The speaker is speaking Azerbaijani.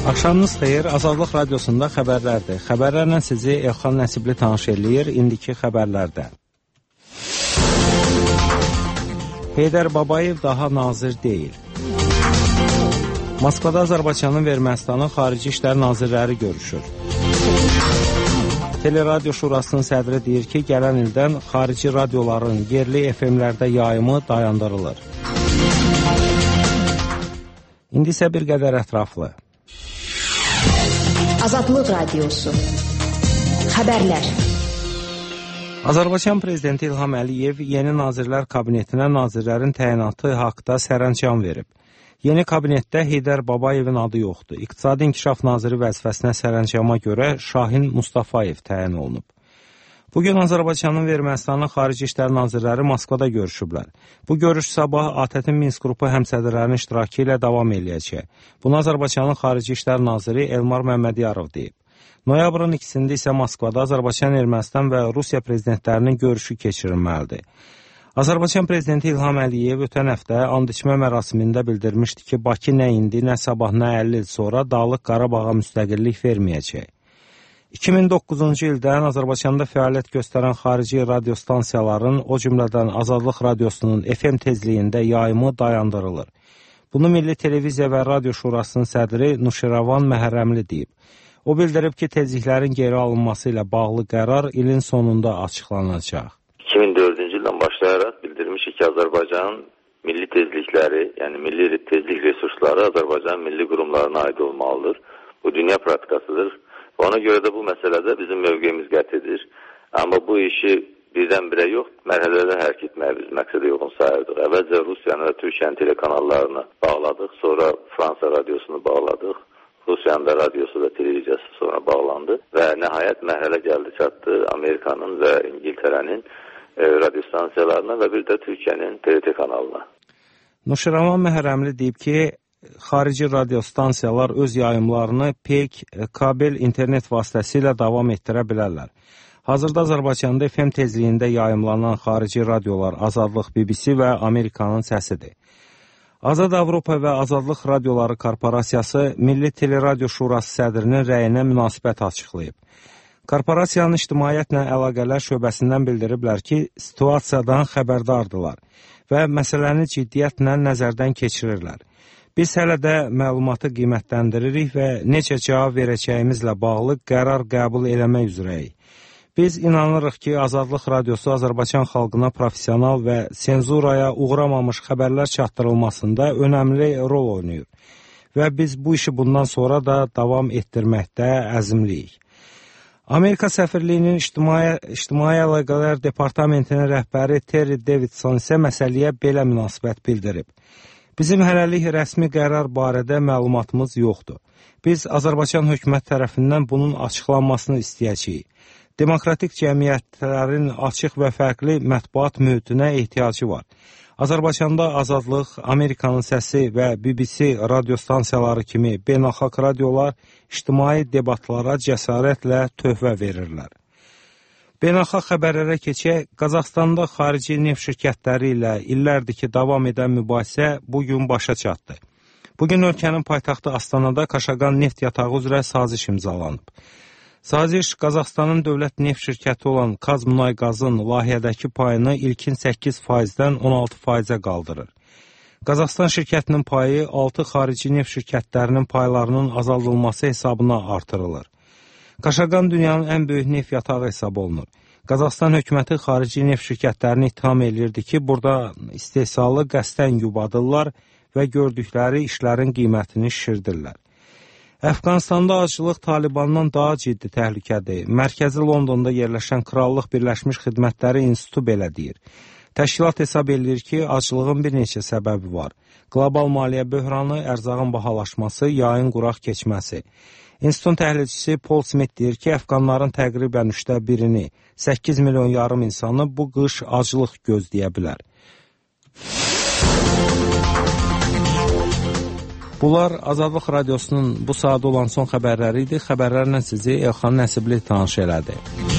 Axşamınız xeyir, Azadlıq Radiosunda xəbərlərdir. Xəbərlərlə sizi Elxan Nəsibli tanış eləyir, indiki xəbərlərdə. Heydər Babayev daha nazir deyil. Moskvada Azərbaycanın və Ermənistanın Xarici İşlər Nazirləri görüşür. Teleradio Şurasının sədri deyir ki, gələn ildən xarici radioların yerli FM-lərdə yayımı dayandırılır. İndi isə bir qədər ətraflı. Azadlıq Radiosu. Xəbərlər. Azərbaycan Prezidenti İlham Əliyev yeni Nazirlər Kabinetinə nazirlərin təyinatı haqda sərəncam verib. Yeni kabinetdə Heydər Babayevin adı yoxdur. İqtisadi İnkişaf Naziri vəzifəsinə sərəncama görə Şahin Mustafayev təyin olunub. Bugün Azərbaycanın və Ermənistanın Xarici İşlər Nazirləri Moskvada görüşüblər. Bu görüş sabah ATƏT-in Minsk qrupu həmsədrlərinin iştirakı ilə davam eləyəcək. Bunu Azərbaycanın Xarici İşlər Naziri Elmar Məmmədiyarov deyib. Noyabrın 2-sində isə Moskvada Azərbaycan, Ermənistan və Rusiya prezidentlərinin görüşü keçirilməlidir. Azərbaycan Prezidenti İlham Əliyev ötən həftə and içmə mərasimində bildirmişdi ki, Bakı nə indi, nə sabah, nə 50 il sonra Dağlıq Qarabağa müstəqillik verməyəcək. 2009-cu ildən Azərbaycanda fəaliyyət göstərən xarici radiostansiyaların, o cümlədən Azadlıq Radiosunun FM tezliyində yayımı dayandırılır. Bunu Milli Televiziya və Radio Şurasının sədri Nuşiravan Məhərrəmli deyib. O bildirib ki, tezliklərin geri alınması ilə bağlı qərar ilin sonunda açıqlanacaq. 2004-cü ildən başlayaraq bildirmişik ki, Azərbaycanın milli tezlikləri, yəni milli tezlik resursları Azərbaycan milli qurumlarına aid olmalıdır. Bu dünya praktikasıdır. Ona görə də bu məsələdə bizim mövqeyimiz qətidir. Amma bu işi birdən-birə yox, mərhələdə hərəkət etməyə biz məqsədə uyğun sayırdıq. Əvvəlcə Rusiyanın və Türkiyənin telekanallarını bağladıq, sonra Fransa radiosunu bağladıq. Rusiyanın da radiosu və televiziyası sonra bağlandı və nəhayət mərhələ gəldi çatdı Amerikanın və İngiltərənin radiostansiyalarına və bir də Türkiyənin TRT kanalına. Nuşiravan Məhərrəmli deyib ki, xarici radiostansiyalar öz yayımlarını PEK, kabel internet vasitəsilə davam etdirə bilərlər. Hazırda Azərbaycanda FM tezliyində yayımlanan xarici radiolar Azadlıq, BBC və Amerikanın səsidir. Azad Avropa və Azadlıq Radioları Korporasiyası Milli Teleradio Şurası sədrinin rəyinə münasibət açıqlayıb. Korporasiyanın ictimaiyyətlə əlaqələr şöbəsindən bildiriblər ki, situasiyadan xəbərdardılar və məsələni ciddiyyətlə nəzərdən keçirirlər. Biz hələ də məlumatı qiymətləndiririk və necə cavab verəcəyimizlə bağlı qərar qəbul eləmək üzrəyik. Biz inanırıq ki, Azadlıq Radiosu Azərbaycan xalqına profesional və senzuraya uğramamış xəbərlər çatdırılmasında önəmli rol oynayır və biz bu işi bundan sonra da davam etdirməkdə əzmliyik. Amerika səfirliyinin İctimai Əlaqələr Departamentinin rəhbəri Terry Davidson isə məsələyə belə münasibət bildirib. Bizim hələlik rəsmi qərar barədə məlumatımız yoxdur. Biz Azərbaycan hökumət tərəfindən bunun açıqlanmasını istəyəcəyik. Demokratik cəmiyyətlərin açıq və fərqli mətbuat mühitinə ehtiyacı var. Azərbaycanda Azadlıq, Amerikanın səsi və BBC radiostansiyaları kimi beynəlxalq radiolar ictimai debatlara cəsarətlə töhfə verirlər. Beynəlxalq xəbərlərə keçək, Qazaxstanda xarici neft şirkətləri ilə illərdir ki, davam edən mübahisə bugün başa çatdı. Bugün ölkənin paytaxtı Astanada Kaşagan neft yatağı üzrə saziş imzalanıb. Saziş, Qazaxstanın dövlət neft şirkəti olan Kazmunayqazın layihədəki payını ilkin 8%-dən 16%-ə qaldırır. Qazaxstan şirkətinin payı 6 xarici neft şirkətlərinin paylarının azaldılması hesabına artırılır. Kaşagan dünyanın ən böyük neft yatağı hesab olunur. Qazaxstan hökuməti xarici neft şirkətlərini ittiham edirdi ki, burada istehsalı qəsdən yubadırlar və gördükləri işlərin qiymətini şişirdirlər. Əfqanistanda aclıq Talibandan daha ciddi təhlükədir. Mərkəzi Londonda yerləşən Krallıq Birləşmiş Xidmətləri İnstitutu belə deyir. Təşkilat hesab edir ki, aclığın bir neçə səbəbi var. Qlobal maliyyə böhranı, ərzağın bahalaşması, yayın quraq keçməsi. İnstitutun təhlilçisi Paul Smith deyir ki, əfqanların təqribən 1/3-ni, 8 milyon yarım insanı bu qış aclıq gözləyə bilər. Bunlar Azadlıq Radiosunun bu saat olan son xəbərləri idi. Xəbərlərlə sizi Elxan Nəsibli tanış elədi.